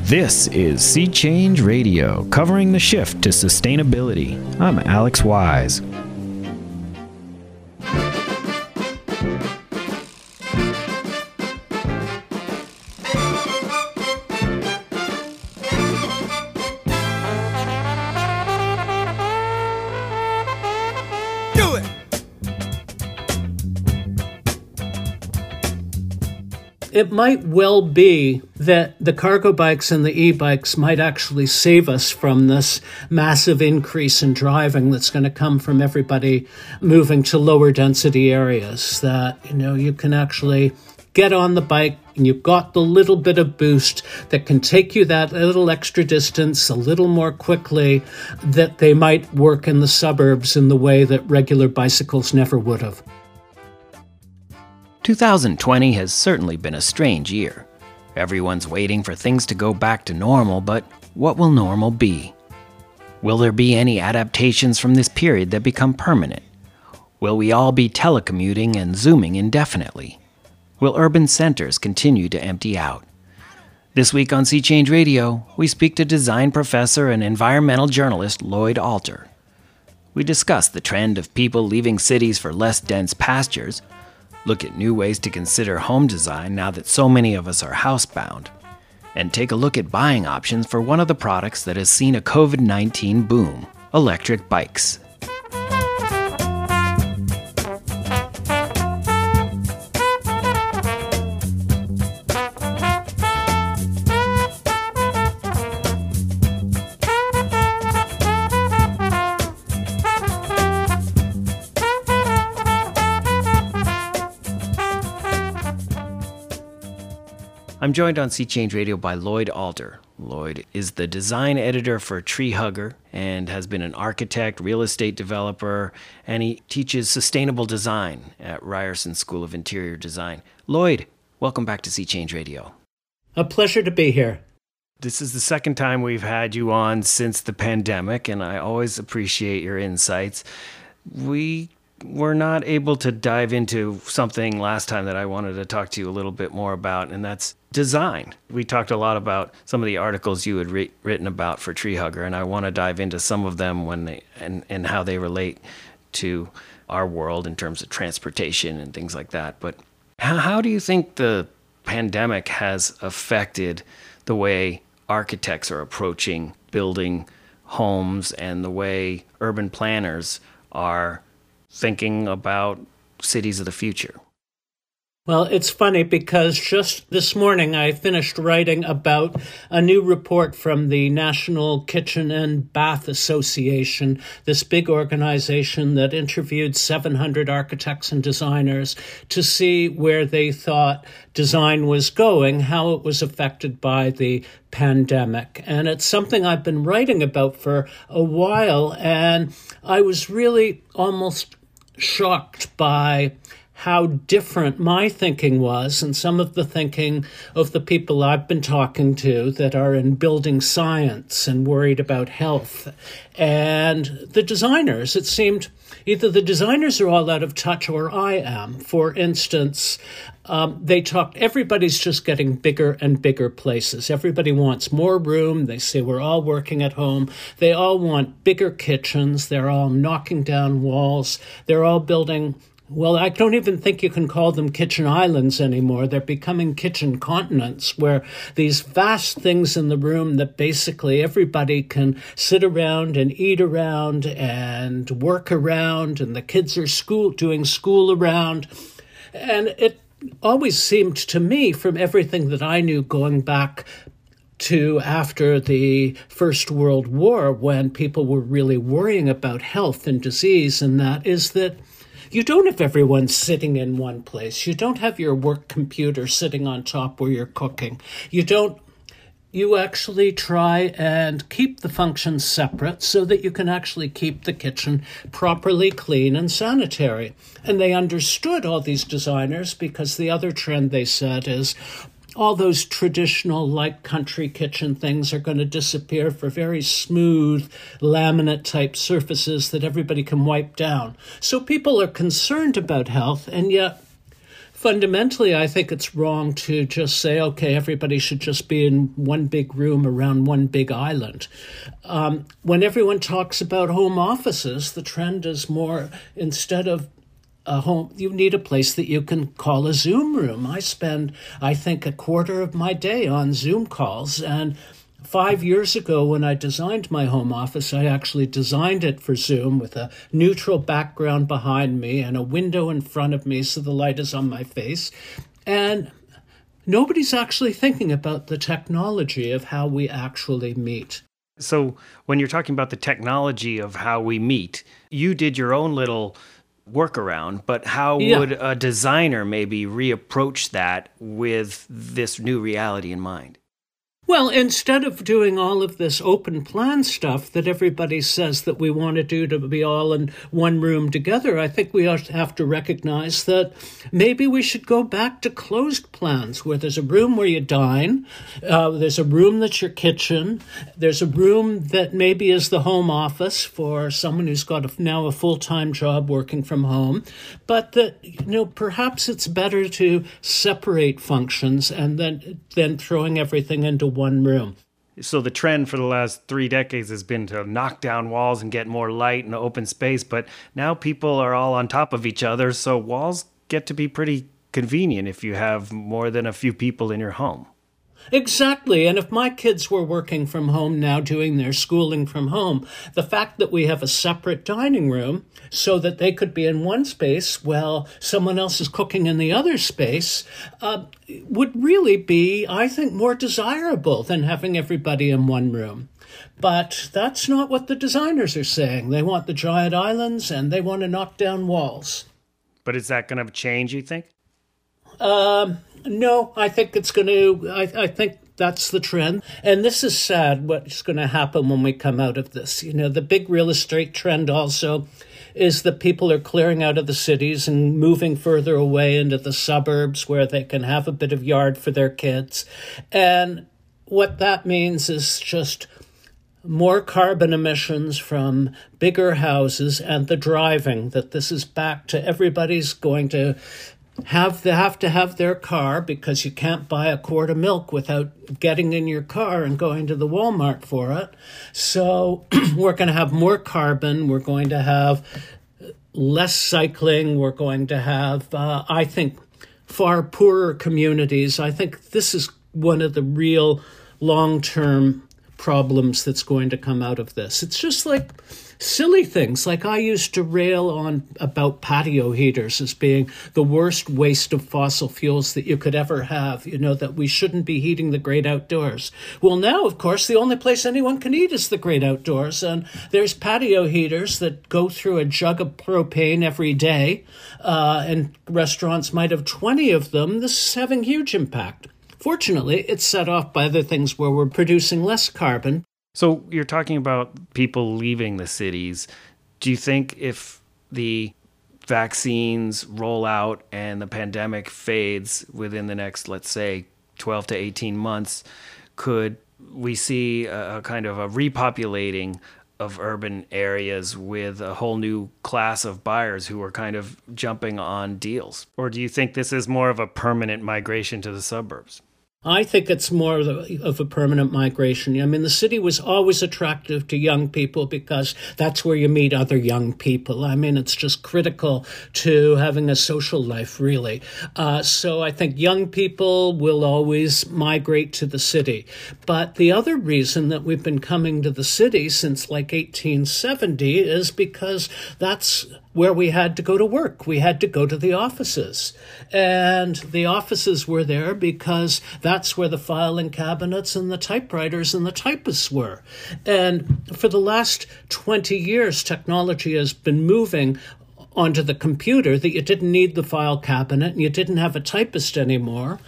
This is Sea Change Radio, covering the shift to sustainability. I'm Alex Wise. It might well be that the cargo bikes and the e-bikes might actually save us from this massive increase in driving that's going to come from everybody moving to lower density areas. That, you can actually get on the bike and you've got the little bit of boost that can take you that little extra distance a little more quickly, that they might work in the suburbs in the way that regular bicycles never would have. 2020 has certainly been a strange year. Everyone's waiting for things to go back to normal, but what will normal be? Will there be any adaptations from this period that become permanent? Will we all be telecommuting and Zooming indefinitely? Will urban centers continue to empty out? This week on Sea Change Radio, we speak to design professor and environmental journalist Lloyd Alter. We discuss the trend of people leaving cities for less dense pastures, look at new ways to consider home design now that so many of us are housebound, and take a look at buying options for one of the products that has seen a COVID-19 boom, electric bikes. I'm joined on Sea Change Radio by Lloyd Alter. Lloyd is the design editor for Tree Hugger and has been an architect, real estate developer, and he teaches sustainable design at Ryerson School of Interior Design. Lloyd, welcome back to Sea Change Radio. A pleasure to be here. This is the second time we've had you on since the pandemic, and I always appreciate your insights. We were not able to dive into something last time that I wanted to talk to you a little bit more about, and that's design. We talked a lot about some of the articles you had written about for Tree Hugger, and I want to dive into some of them and how they relate to our world in terms of transportation and things like that. But how do you think the pandemic has affected the way architects are approaching building homes and the way urban planners are thinking about cities of the future? Well, it's funny because just this morning I finished writing about a new report from the National Kitchen and Bath Association, this big organization that interviewed 700 architects and designers to see where they thought design was going, how it was affected by the pandemic. And it's something I've been writing about for a while, and I was really almost shocked by how different my thinking was and some of the thinking of the people I've been talking to that are in building science and worried about health. And the designers, it seemed either the designers are all out of touch or I am. For instance, they talked, everybody's just getting bigger and bigger places. Everybody wants more room. They say we're all working at home. They all want bigger kitchens. They're all knocking down walls. They're all building, well, I don't even think you can call them kitchen islands anymore. They're becoming kitchen continents, where these vast things in the room that basically everybody can sit around and eat around and work around, and the kids are doing school around. And it always seemed to me, from everything that I knew going back to after the First World War, when people were really worrying about health and disease, and that is that you don't have everyone sitting in one place. You don't have your work computer sitting on top where you're cooking. You actually try and keep the functions separate so that you can actually keep the kitchen properly clean and sanitary. And they understood, all these designers, because the other trend they said is all those traditional light country kitchen things are going to disappear for very smooth laminate type surfaces that everybody can wipe down. So people are concerned about health, and yet fundamentally, I think it's wrong to just say, okay, everybody should just be in one big room around one big island. When everyone talks about home offices, the trend is more, instead of a home, you need a place that you can call a Zoom room. I spend, I think, a quarter of my day on Zoom calls, and 5 years ago, when I designed my home office, I actually designed it for Zoom with a neutral background behind me and a window in front of me so the light is on my face. And nobody's actually thinking about the technology of how we actually meet. So when you're talking about the technology of how we meet, you did your own little workaround, but how would a designer maybe reapproach that with this new reality in mind? Well, instead of doing all of this open plan stuff that everybody says that we want to do to be all in one room together, I think we have to recognize that maybe we should go back to closed plans where there's a room where you dine, there's a room that's your kitchen, there's a room that maybe is the home office for someone who's got now a full-time job working from home, but that, perhaps it's better to separate functions and then throwing everything into one room. So the trend for the last 3 decades has been to knock down walls and get more light and open space, but now people are all on top of each other, so walls get to be pretty convenient if you have more than a few people in your home. Exactly. And if my kids were working from home now, doing their schooling from home, the fact that we have a separate dining room so that they could be in one space while someone else is cooking in the other space would really be, I think, more desirable than having everybody in one room. But that's not what the designers are saying. They want the giant islands and they want to knock down walls. But is that going to change, you think? No, I think it's going to, I think that's the trend. And this is sad, what's going to happen when we come out of this. The big real estate trend also is that people are clearing out of the cities and moving further away into the suburbs where they can have a bit of yard for their kids. And what that means is just more carbon emissions from bigger houses and the driving, that this is back to everybody's going to have to have their car because you can't buy a quart of milk without getting in your car and going to the Walmart for it. So we're going to have more carbon. We're going to have less cycling. We're going to have, I think, far poorer communities. I think this is one of the real long-term problems that's going to come out of this. It's just like silly things. Like I used to rail on about patio heaters as being the worst waste of fossil fuels that you could ever have, that we shouldn't be heating the great outdoors. Well, now, of course, the only place anyone can eat is the great outdoors. And there's patio heaters that go through a jug of propane every day. And restaurants might have 20 of them. This is having huge impact. Fortunately, it's set off by other things where we're producing less carbon. So you're talking about people leaving the cities. Do you think if the vaccines roll out and the pandemic fades within the next, let's say, 12 to 18 months, could we see a kind of a repopulating of urban areas with a whole new class of buyers who are kind of jumping on deals? Or do you think this is more of a permanent migration to the suburbs? I think it's more of a permanent migration. I mean, the city was always attractive to young people because that's where you meet other young people. I mean, it's just critical to having a social life, really. So I think young people will always migrate to the city. But the other reason that we've been coming to the city since like 1870 is because that's where we had to go to work. We had to go to the offices. And the offices were there because that's where the filing cabinets and the typewriters and the typists were. And for the last 20 years, technology has been moving onto the computer that you didn't need the file cabinet and you didn't have a typist anymore.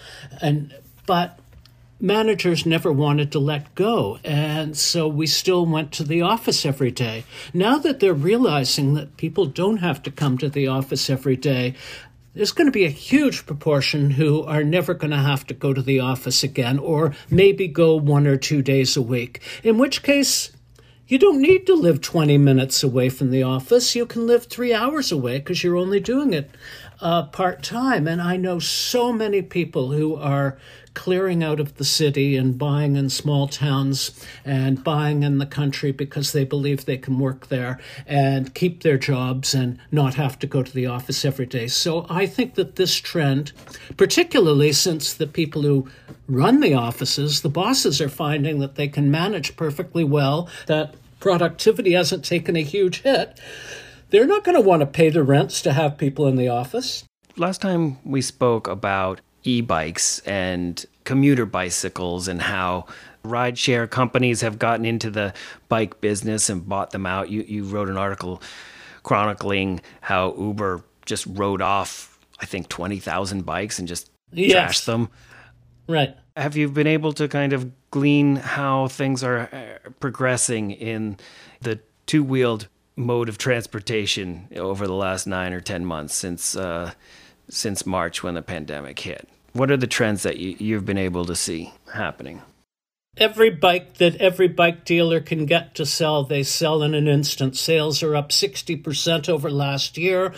But managers never wanted to let go, and so we still went to the office every day. Now that they're realizing that people don't have to come to the office every day, there's going to be a huge proportion who are never going to have to go to the office again, or maybe go 1 or 2 days a week, in which case You don't need to live 20 minutes away from the office. You can live 3 hours away because you're only doing it part-time. And I know so many people who are clearing out of the city and buying in small towns and buying in the country because they believe they can work there and keep their jobs and not have to go to the office every day. So I think that this trend, particularly since the people who run the offices, the bosses, are finding that they can manage perfectly well, that productivity hasn't taken a huge hit, they're not going to want to pay the rents to have people in the office. Last time we spoke about e-bikes and commuter bicycles and how rideshare companies have gotten into the bike business and bought them out. You wrote an article chronicling how Uber just rode off, I think, 20,000 bikes and just trashed them. Right. Have you been able to kind of glean how things are progressing in the two-wheeled mode of transportation over the last 9 or 10 months since March when the pandemic hit? What are the trends that you've been able to see happening? Every bike that every bike dealer can get to sell, they sell in an instant. Sales are up 60% over last year.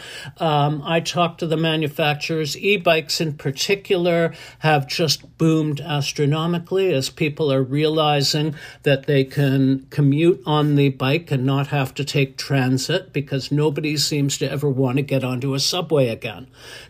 I talked to the manufacturers. E-bikes in particular have just boomed astronomically as people are realizing that they can commute on the bike and not have to take transit because nobody seems to ever want to get onto a subway again.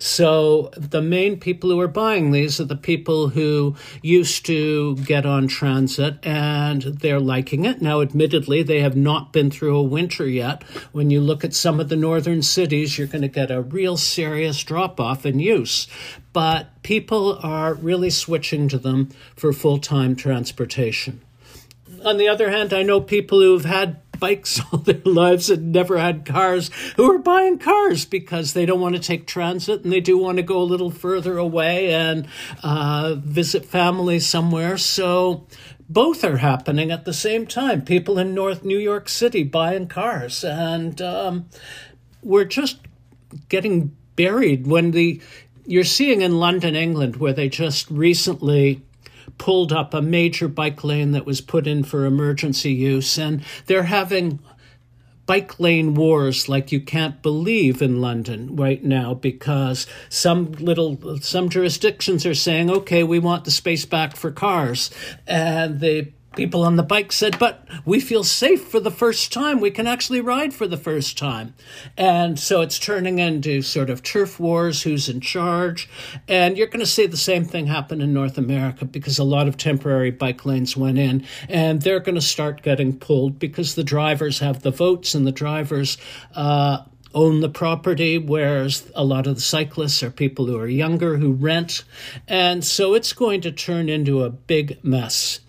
So the main people who are buying these are the people who used to get on transit, and they're liking it. Now, admittedly, they have not been through a winter yet. When you look at some of the northern cities, you're going to get a real serious drop-off in use. But people are really switching to them for full-time transportation. On the other hand, I know people who've had bikes all their lives and never had cars who are buying cars because they don't want to take transit and they do want to go a little further away and visit family somewhere. So both are happening at the same time. People in North New York City buying cars, and we're just getting buried when you're seeing in London, England, where they just recently pulled up a major bike lane that was put in for emergency use, and they're having bike lane wars like you can't believe in London right now because some jurisdictions are saying, okay, we want the space back for cars, and the people on the bike said, but we feel safe for the first time. We can actually ride for the first time. And so it's turning into sort of turf wars, who's in charge. And you're going to see the same thing happen in North America because a lot of temporary bike lanes went in, and they're going to start getting pulled because the drivers have the votes and the drivers own the property, whereas a lot of the cyclists are people who are younger who rent. And so it's going to turn into a big mess.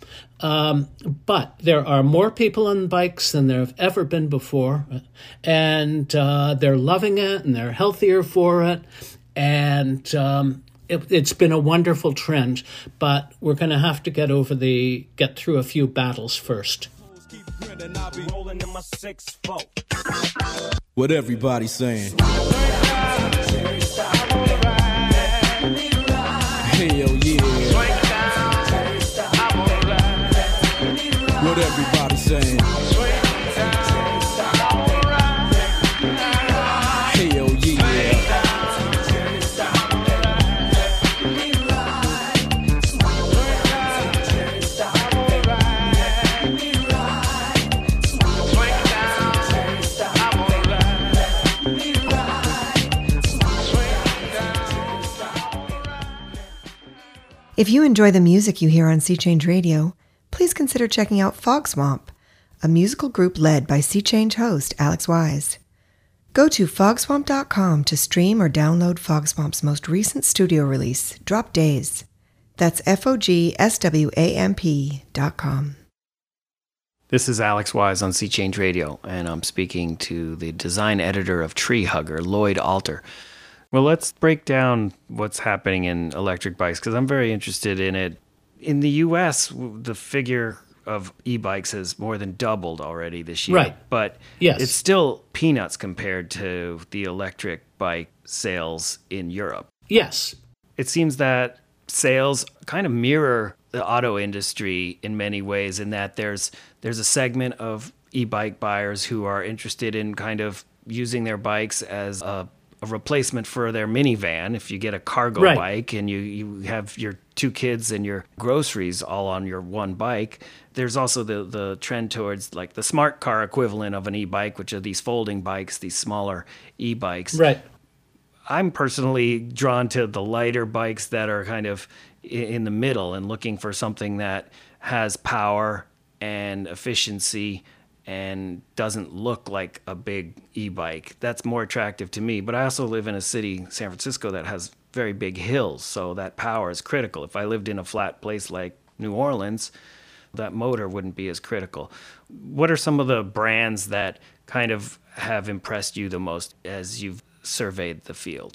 But there are more people on bikes than there have ever been before, and they're loving it, and they're healthier for it, and it's been a wonderful trend. But we're going to have to get through a few battles first. What everybody's saying. Hell yeah. What everybody saying? Hell yeah. If you enjoy the music you hear on Sea Change Radio, please consider checking out Fog Swamp, a musical group led by Sea Change host Alex Wise. Go to fogswamp.com to stream or download Fog Swamp's most recent studio release, Drop Days. That's fogswamp.com. This is Alex Wise on Sea Change Radio, and I'm speaking to the design editor of Tree Hugger, Lloyd Alter. Well, let's break down what's happening in electric bikes, because I'm very interested in it. In the U.S., the figure of e-bikes has more than doubled already this year. Right. But yes, it's still peanuts compared to the electric bike sales in Europe. Yes. It seems that sales kind of mirror the auto industry in many ways, in that there's a segment of e-bike buyers who are interested in kind of using their bikes as a replacement for their minivan. If you get a cargo Right. bike and you have your 2 kids and your groceries all on your one bike, there's also the trend towards like the smart car equivalent of an e-bike, which are these folding bikes, these smaller e-bikes. Right. I'm personally drawn to the lighter bikes that are kind of in the middle and looking for something that has power and efficiency and doesn't look like a big e-bike. That's more attractive to me. But I also live in a city, San Francisco, that has very big hills, so that power is critical. If I lived in a flat place like New Orleans, that motor wouldn't be as critical. What are some of the brands that kind of have impressed you the most as you've surveyed the field?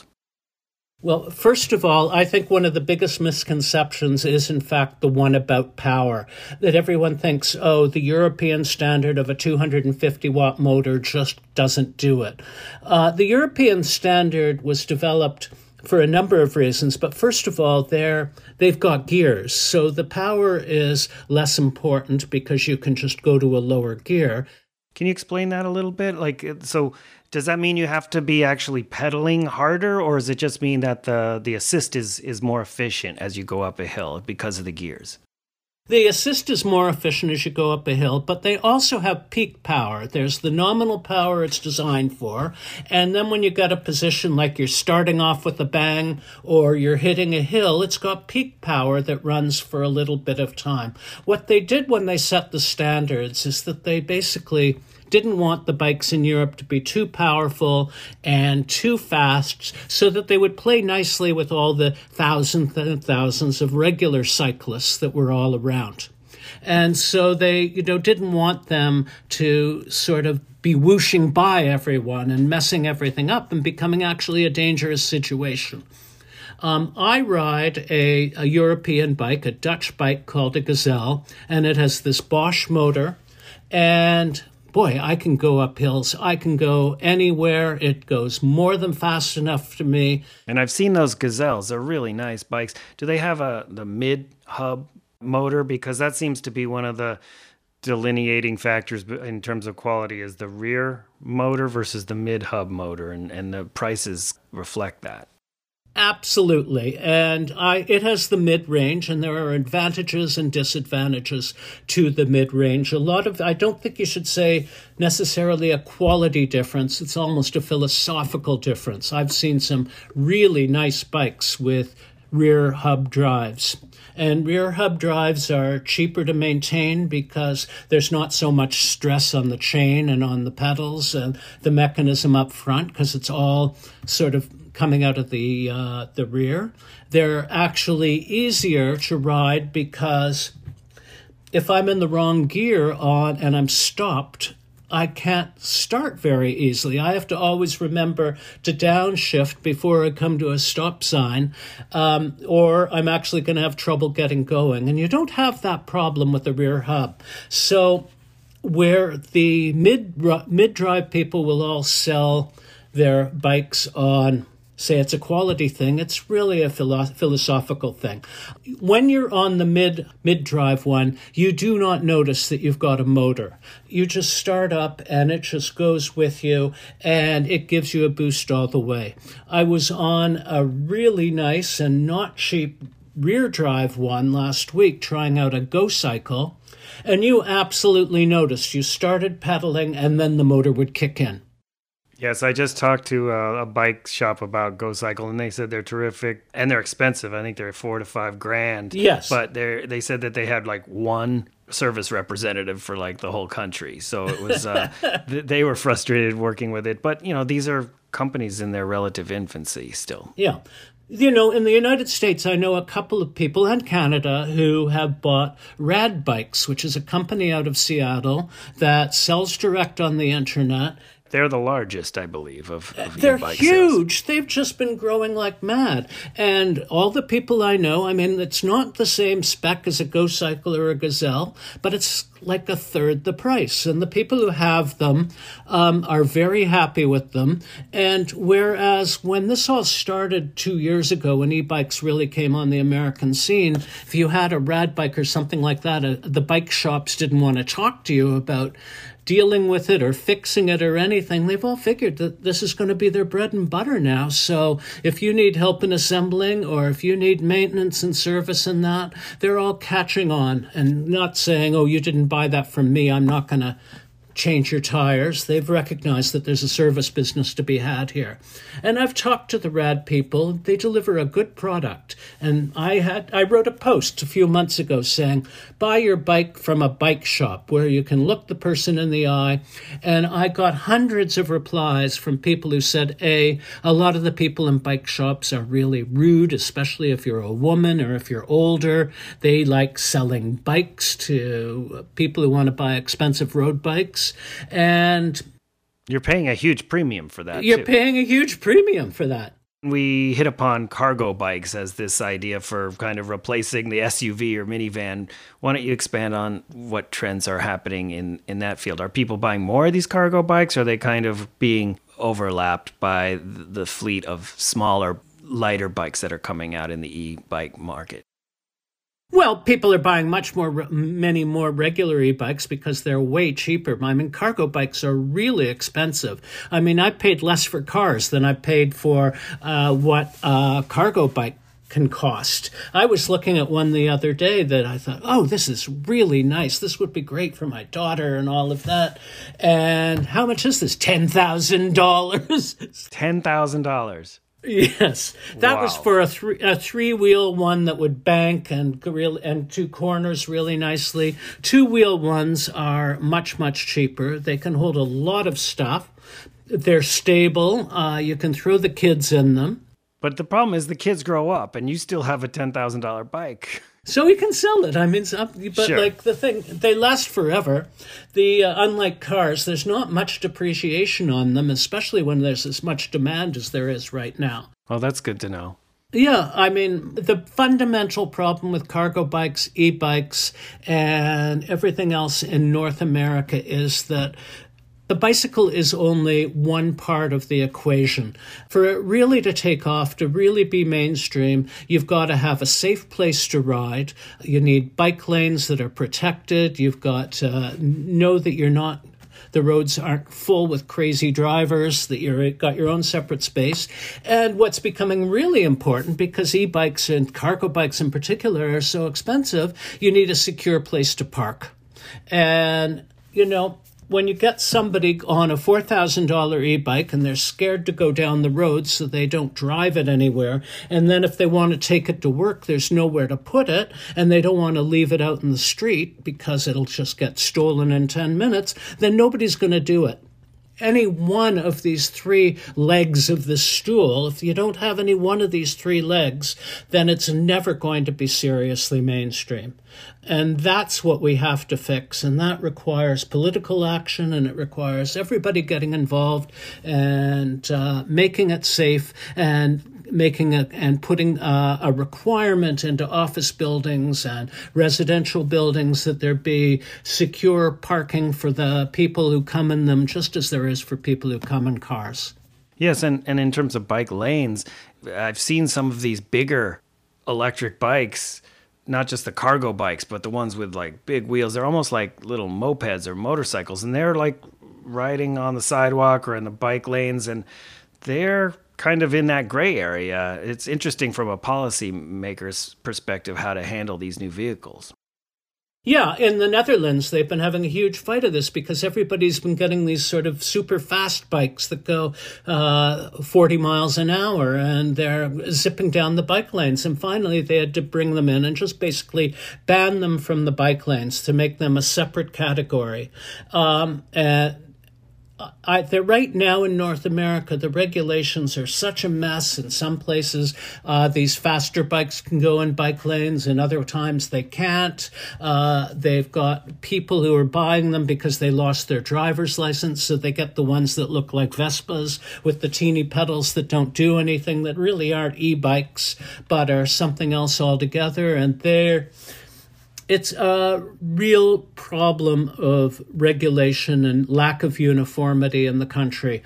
Well, first of all, I think one of the biggest misconceptions is, in fact, the one about power, that everyone thinks, oh, the European standard of a 250-watt motor just doesn't do it. The European standard was developed for a number of reasons, but first of all, they've got gears, so the power is less important because you can just go to a lower gear. Can you explain that a little bit? So does that mean you have to be actually pedaling harder, or does it just mean that the assist is more efficient as you go up a hill because of the gears? The assist is more efficient as you go up a hill, but they also have peak power. There's the nominal power it's designed for, and then when you got a position like you're starting off with a bang or you're hitting a hill, it's got peak power that runs for a little bit of time. What they did when they set the standards is that they basically didn't want the bikes in Europe to be too powerful and too fast so that they would play nicely with all the thousands and thousands of regular cyclists that were all around. And so they, didn't want them to sort of be whooshing by everyone and messing everything up and becoming actually a dangerous situation. I ride a European bike, a Dutch bike called a Gazelle, and it has this Bosch motor, and boy, I can go up hills. I can go anywhere. It goes more than fast enough for me. And I've seen those Gazelles. They're really nice bikes. Do they have the mid-hub motor? Because that seems to be one of the delineating factors in terms of quality is the rear motor versus the mid-hub motor, and the prices reflect that. Absolutely. And it has the mid-range, and there are advantages and disadvantages to the mid-range. I don't think you should say necessarily a quality difference. It's almost a philosophical difference. I've seen some really nice bikes with rear hub drives. And rear hub drives are cheaper to maintain because there's not so much stress on the chain and on the pedals and the mechanism up front because it's all sort of coming out of the rear. They're actually easier to ride because if I'm in the wrong gear and I'm stopped, I can't start very easily. I have to always remember to downshift before I come to a stop sign, or I'm actually going to have trouble getting going. And you don't have that problem with the rear hub. So where the mid-drive people will all sell their bikes on, say it's a quality thing, it's really a philosophical thing. When you're on the mid-drive one, you do not notice that you've got a motor. You just start up and it just goes with you and it gives you a boost all the way. I was on a really nice and not cheap rear drive one last week trying out a Go Cycle, and you absolutely noticed you started pedaling and then the motor would kick in. Yes, I just talked to a bike shop about Go Cycle, and they said they're terrific, and they're expensive. I think they're $4,000 to $5,000. Yes. But they said that they had like one service representative for like the whole country. So it was, they were frustrated working with it. But, these are companies in their relative infancy still. Yeah. In the United States, I know a couple of people, and Canada, who have bought Rad Bikes, which is a company out of Seattle that sells direct on the internet. They're the largest, I believe, of They're e-bike huge. sales. They've just been growing like mad. And all the people I know, it's not the same spec as a Go Cycle or a Gazelle, but it's like a third the price. And the people who have them are very happy with them. And whereas when this all started 2 years ago, when e-bikes really came on the American scene, if you had a rad bike or something like that, the bike shops didn't want to talk to you about dealing with it or fixing it or anything. They've all figured that this is going to be their bread and butter now. So if you need help in assembling or if you need maintenance and service and that, they're all catching on and not saying, oh, you didn't buy that from me, I'm not going to change your tires. They've recognized that there's a service business to be had here. And I've talked to the rad people. They deliver a good product. And I wrote a post a few months ago saying, buy your bike from a bike shop where you can look the person in the eye. And I got hundreds of replies from people who said, a lot of the people in bike shops are really rude, especially if you're a woman or if you're older. They like selling bikes to people who want to buy expensive road bikes. And you're paying a huge premium for that. You're paying a huge premium for that. We hit upon cargo bikes as this idea for kind of replacing the SUV or minivan. Why don't you expand on what trends are happening in that field? Are people buying more of these cargo bikes? Or are they kind of being overlapped by the fleet of smaller, lighter bikes that are coming out in the e-bike market? Well, people are buying many more regular e-bikes because they're way cheaper. I mean, cargo bikes are really expensive. I mean, I paid less for cars than I paid for what a cargo bike can cost. I was looking at one the other day that I thought, oh, this is really nice. This would be great for my daughter and all of that. And how much is this? $10,000. $10,000. Yes, that was for a three-wheel one that would bank and two corners really nicely. Two-wheel ones are much, much cheaper. They can hold a lot of stuff. They're stable. You can throw the kids in them. But the problem is the kids grow up and you still have a $10,000 bike. So we can sell it. I mean, but sure. Like the thing, they last forever. Unlike cars, there's not much depreciation on them, especially when there's as much demand as there is right now. Well, that's good to know. Yeah, I mean, the fundamental problem with cargo bikes, e-bikes, and everything else in North America is that the bicycle is only one part of the equation. For it really to take off, to really be mainstream, you've got to have a safe place to ride. You need bike lanes that are protected. You've got to know that the roads aren't full with crazy drivers, that you've got your own separate space. And what's becoming really important, because e-bikes and cargo bikes in particular are so expensive, you need a secure place to park. And, when you get somebody on a $4,000 e-bike and they're scared to go down the road so they don't drive it anywhere, and then if they want to take it to work, there's nowhere to put it, and they don't want to leave it out in the street because it'll just get stolen in 10 minutes, then nobody's going to do it. Any one of these three legs of the stool, if you don't have any one of these three legs, then it's never going to be seriously mainstream. And that's what we have to fix. And that requires political action, and it requires everybody getting involved and making it safe and putting a requirement into office buildings and residential buildings that there be secure parking for the people who come in them, just as there is for people who come in cars. Yes, and in terms of bike lanes, I've seen some of these bigger electric bikes, not just the cargo bikes, but the ones with like big wheels. They're almost like little mopeds or motorcycles, and they're like riding on the sidewalk or in the bike lanes, and they're kind of in that gray area. It's interesting from a policymaker's perspective how to handle these new vehicles. Yeah, in the Netherlands, they've been having a huge fight of this because everybody's been getting these sort of super fast bikes that go 40 miles an hour, and they're zipping down the bike lanes. And finally, they had to bring them in and just basically ban them from the bike lanes to make them a separate category. They're right now in North America, the regulations are such a mess. In some places, these faster bikes can go in bike lanes, and other times they can't. They've got people who are buying them because they lost their driver's license, so they get the ones that look like Vespas with the teeny pedals that don't do anything, that really aren't e-bikes, but are something else altogether. And It's a real problem of regulation and lack of uniformity in the country.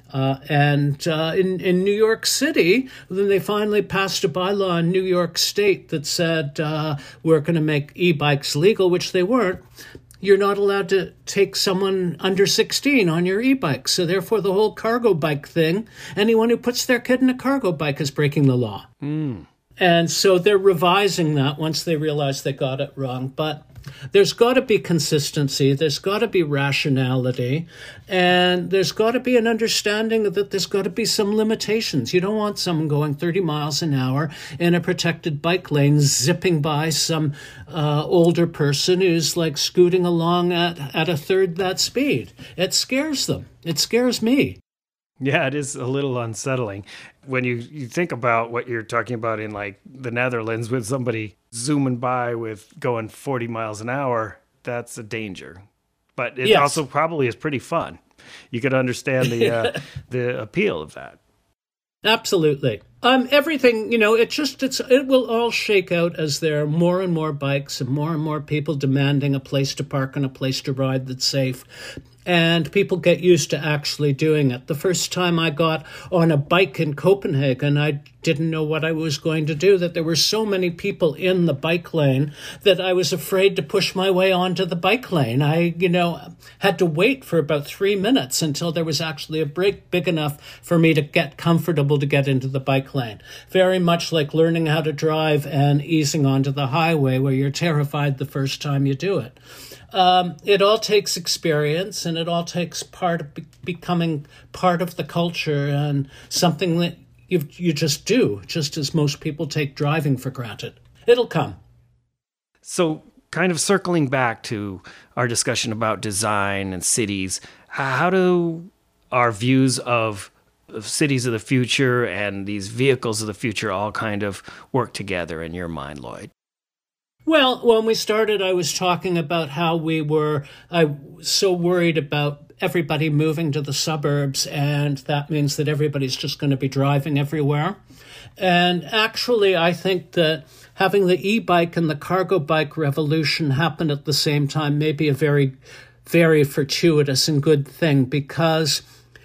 In New York City, then they finally passed a bylaw in New York State that said we're going to make e-bikes legal, which they weren't. You're not allowed to take someone under 16 on your e-bike. So therefore, the whole cargo bike thing, anyone who puts their kid in a cargo bike is breaking the law. And so they're revising that once they realize they got it wrong. But there's got to be consistency. There's got to be rationality. And there's got to be an understanding that there's got to be some limitations. You don't want someone going 30 miles an hour in a protected bike lane, zipping by some older person who's like scooting along at a third that speed. It scares them. It scares me. Yeah, it is a little unsettling. When you think about what you're talking about in like the Netherlands with somebody zooming by with going 40 miles an hour, that's a danger. But it also probably is pretty fun. You could understand the appeal of that. Absolutely. Everything, it will all shake out as there are more and more bikes and more people demanding a place to park and a place to ride that's safe. And people get used to actually doing it. The first time I got on a bike in Copenhagen, I didn't know what I was going to do, that there were so many people in the bike lane that I was afraid to push my way onto the bike lane. I, had to wait for about 3 minutes until there was actually a break big enough for me to get comfortable to get into the bike lane. Very much like learning how to drive and easing onto the highway where you're terrified the first time you do it. It all takes experience, and it all takes part of becoming part of the culture and something that you just do, just as most people take driving for granted. It'll come. So kind of circling back to our discussion about design and cities, how do our views of cities of the future and these vehicles of the future all kind of work together in your mind, Lloyd? Well, when we started, I was talking about how I was so worried about everybody moving to the suburbs, and that means that everybody's just going to be driving everywhere. And actually, I think that having the e-bike and the cargo bike revolution happen at the same time may be a very, very fortuitous and good thing, because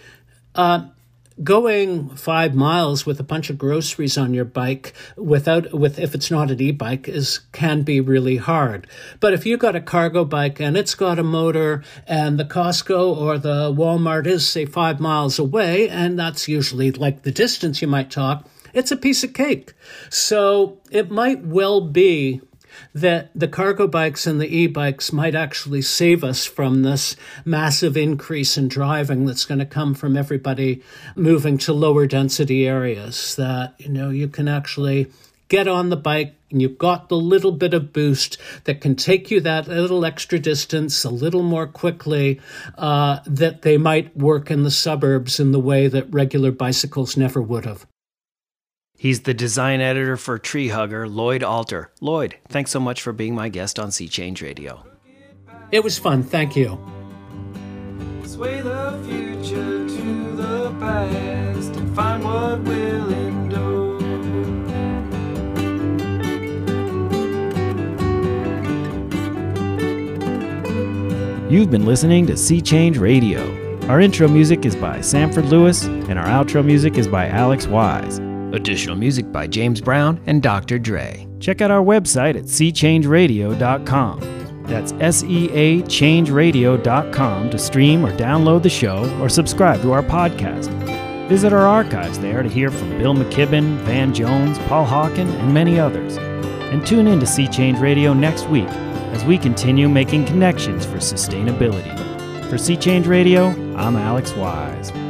going 5 miles with a bunch of groceries on your bike if it's not an e-bike can be really hard. But if you got a cargo bike and it's got a motor and the Costco or the Walmart is, say, 5 miles away, and that's usually like the distance you might talk, it's a piece of cake. So it might well be that the cargo bikes and the e-bikes might actually save us from this massive increase in driving that's going to come from everybody moving to lower density areas, that, you can actually get on the bike and you've got the little bit of boost that can take you that little extra distance a little more quickly, that they might work in the suburbs in the way that regular bicycles never would have. He's the design editor for Tree Hugger, Lloyd Alter. Lloyd, thanks so much for being my guest on Sea Change Radio. It was fun. Thank you. Sway the future to the past and find what will endure. You've been listening to Sea Change Radio. Our intro music is by Sanford Lewis, and our outro music is by Alex Wise. Additional music by James Brown and Dr. Dre. Check out our website at seachangeradio.com. That's SEAchangeradio.com to stream or download the show or subscribe to our podcast. Visit our archives there to hear from Bill McKibben, Van Jones, Paul Hawken, and many others. And tune in to Sea Change Radio next week as we continue making connections for sustainability. For Sea Change Radio, I'm Alex Wise.